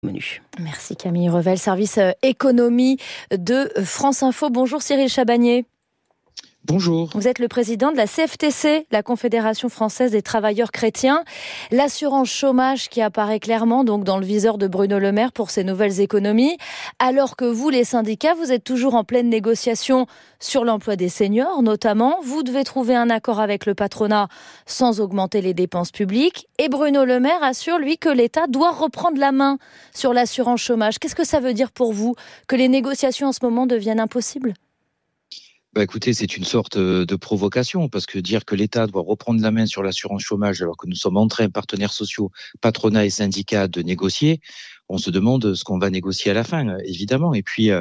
Menu. Merci Camille Revel, service économie de France Info. Bonjour Cyril Chabagnier. Bonjour. Vous êtes le président de la CFTC, la Confédération française des travailleurs chrétiens. L'assurance chômage qui apparaît clairement donc dans le viseur de Bruno Le Maire pour ces nouvelles économies. Alors que vous, les syndicats, vous êtes toujours en pleine négociation sur l'emploi des seniors notamment. Vous devez trouver un accord avec le patronat sans augmenter les dépenses publiques. Et Bruno Le Maire assure, lui, que l'État doit reprendre la main sur l'assurance chômage. Qu'est-ce que ça veut dire pour vous que les négociations en ce moment deviennent impossibles ? Écoutez, c'est une sorte de provocation, parce que dire que l'État doit reprendre la main sur l'assurance chômage alors que nous sommes en train, partenaires sociaux, patronat et syndicats, de négocier, on se demande ce qu'on va négocier à la fin, évidemment. Et puis,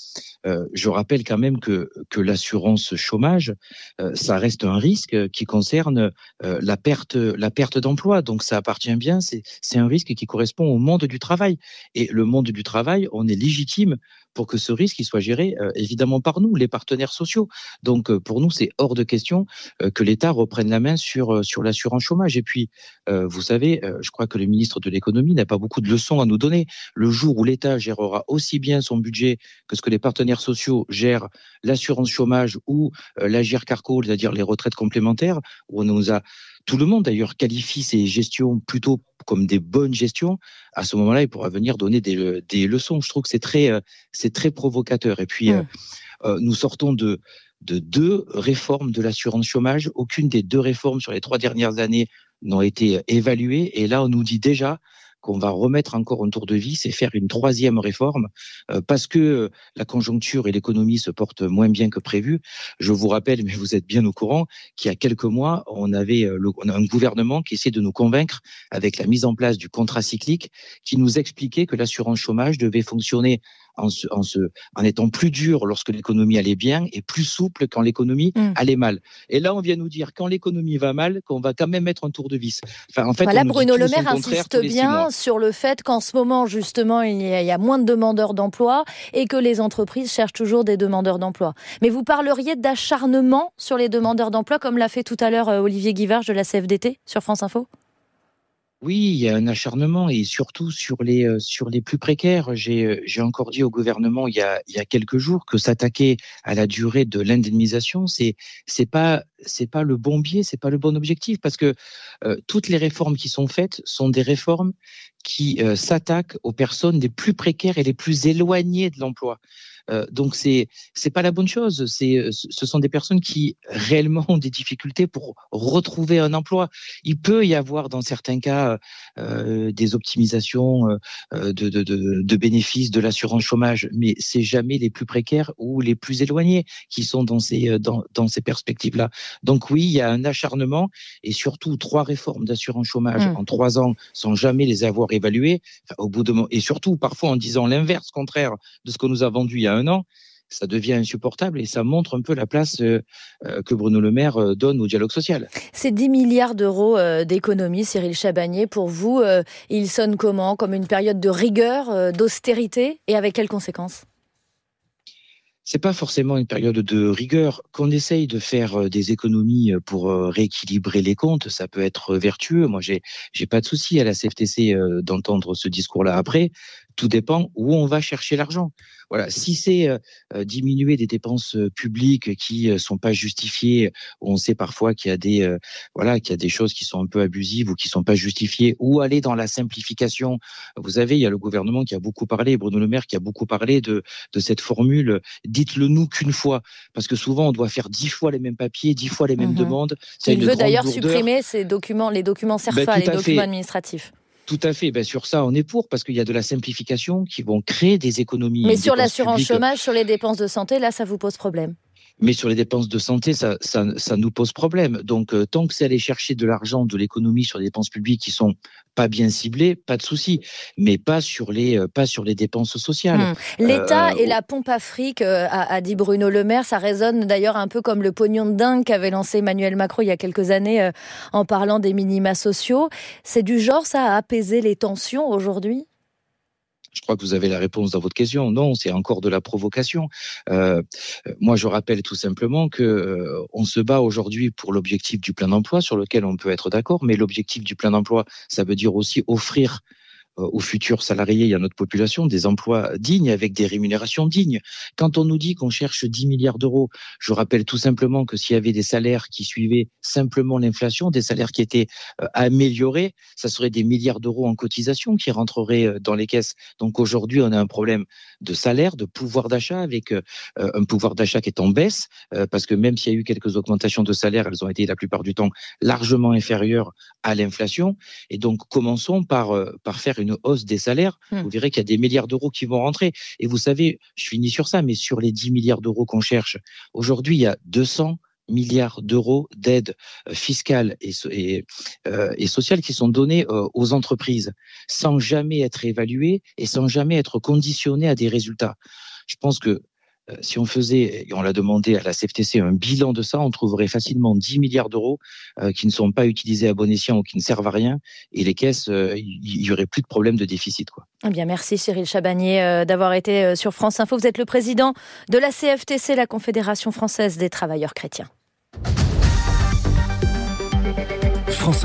je rappelle quand même que l'assurance chômage, ça reste un risque qui concerne la perte d'emploi. Donc ça appartient bien, c'est un risque qui correspond au monde du travail. Et le monde du travail, on est légitime pour que ce risque il soit géré évidemment par nous, les partenaires sociaux. Donc pour nous, c'est hors de question que l'État reprenne la main sur l'assurance chômage. Et puis, vous savez, je crois que le ministre de l'économie n'a pas beaucoup de leçons à nous donner. Le jour où l'État gérera aussi bien son budget que ce que les partenaires sociaux gèrent l'assurance chômage ou l'Agirc-Arrco, c'est-à-dire les retraites complémentaires, où tout le monde d'ailleurs qualifie ces gestions plutôt comme des bonnes gestions, à ce moment-là, il pourra venir donner des leçons. Je trouve que c'est très provocateur. Et puis, nous sortons de deux réformes de l'assurance chômage. Aucune des deux réformes sur les 3 dernières années n'ont été évaluées. Et là, on nous dit déjà qu'on va remettre encore un tour de vis et faire une 3e réforme parce que la conjoncture et l'économie se portent moins bien que prévu. Je vous rappelle, mais vous êtes bien au courant, qu'il y a quelques mois, on a un gouvernement qui essaie de nous convaincre avec la mise en place du contrat cyclique qui nous expliquait que l'assurance chômage devait fonctionner en étant plus dur lorsque l'économie allait bien et plus souple quand l'économie allait mal. Et là, on vient nous dire quand l'économie va mal, qu'on va quand même mettre un tour de vis. Enfin, en fait, voilà, Bruno Le Maire insiste bien sur le fait qu'en ce moment, justement, il y a moins de demandeurs d'emploi et que les entreprises cherchent toujours des demandeurs d'emploi. Mais vous parleriez d'acharnement sur les demandeurs d'emploi, comme l'a fait tout à l'heure Olivier Guivarch de la CFDT sur France Info ? Oui, il y a un acharnement et surtout sur les plus précaires. J'ai encore dit au gouvernement il y a quelques jours que s'attaquer à la durée de l'indemnisation, c'est pas le bon biais, c'est pas le bon objectif, parce que toutes les réformes qui sont faites sont des réformes qui s'attaquent aux personnes les plus précaires et les plus éloignées de l'emploi. Donc c'est pas la bonne chose. Ce sont des personnes qui réellement ont des difficultés pour retrouver un emploi. Il peut y avoir dans certains cas des optimisations de bénéfices de l'assurance chômage, mais c'est jamais les plus précaires ou les plus éloignés qui sont dans ces perspectives-là. Donc oui, il y a un acharnement et surtout 3 réformes d'assurance chômage en 3 ans sans jamais les avoir évaluées. Au bout de et surtout parfois en disant l'inverse contraire de ce que nous a vendu il y a un an, ça devient insupportable et ça montre un peu la place que Bruno Le Maire donne au dialogue social. Ces 10 milliards d'euros d'économie, Cyril Chabagnier, pour vous, ils sonnent comment ? Comme une période de rigueur, d'austérité, et avec quelles conséquences ? C'est pas forcément une période de rigueur. Qu'on essaye de faire des économies pour rééquilibrer les comptes, ça peut être vertueux. Moi, j'ai pas de souci à la CFTC d'entendre ce discours-là après. Tout dépend où on va chercher l'argent. Voilà, si c'est diminuer des dépenses publiques qui sont pas justifiées, où on sait parfois qu'il y a des choses qui sont un peu abusives ou qui sont pas justifiées, ou aller dans la simplification. Vous savez, il y a le gouvernement qui a beaucoup parlé, Bruno Le Maire qui a beaucoup parlé de cette formule. Dites-le nous qu'une fois, parce que souvent on doit faire 10 fois les mêmes papiers, 10 fois les mêmes demandes. Il veut d'ailleurs supprimer les documents CERFA, les documents administratifs. Tout à fait. Sur ça, on est pour, parce qu'il y a de la simplification qui vont créer des économies. Mais sur l'assurance chômage, sur les dépenses de santé, là, ça vous pose problème ? Mais sur les dépenses de santé, ça nous pose problème. Donc, tant que c'est aller chercher de l'argent de l'économie sur des dépenses publiques qui sont pas bien ciblées, pas de souci. Mais pas sur les dépenses sociales. L'État et la pompe à fric, a dit Bruno Le Maire. Ça résonne d'ailleurs un peu comme le pognon de dingue qu'avait lancé Emmanuel Macron il y a quelques années en parlant des minima sociaux. C'est du genre, ça, à apaiser les tensions aujourd'hui ? Je crois que vous avez la réponse dans votre question. Non, c'est encore de la provocation. Moi, je rappelle tout simplement que on se bat aujourd'hui pour l'objectif du plein emploi, sur lequel on peut être d'accord, mais l'objectif du plein emploi, ça veut dire aussi offrir aux futurs salariés et à notre population des emplois dignes avec des rémunérations dignes. Quand on nous dit qu'on cherche 10 milliards d'euros, je rappelle tout simplement que s'il y avait des salaires qui suivaient simplement l'inflation, des salaires qui étaient améliorés, ça serait des milliards d'euros en cotisation qui rentreraient dans les caisses. Donc aujourd'hui, on a un problème de salaire, de pouvoir d'achat, avec un pouvoir d'achat qui est en baisse, parce que même s'il y a eu quelques augmentations de salaire, elles ont été la plupart du temps largement inférieures à l'inflation. Et donc commençons par faire une hausse des salaires. Vous verrez qu'il y a des milliards d'euros qui vont rentrer. Et vous savez, je finis sur ça, mais sur les 10 milliards d'euros qu'on cherche, aujourd'hui, il y a 200 milliards d'euros d'aides fiscales et sociales qui sont données aux entreprises, sans jamais être évaluées et sans jamais être conditionnées à des résultats. Je pense que si on faisait, et on l'a demandé à la CFTC, un bilan de ça, on trouverait facilement 10 milliards d'euros qui ne sont pas utilisés à bon escient ou qui ne servent à rien. Et les caisses, il y aurait plus de problème de déficit, quoi. Eh bien, merci Cyril Chabagnier d'avoir été sur France Info. Vous êtes le président de la CFTC, la Confédération française des travailleurs chrétiens.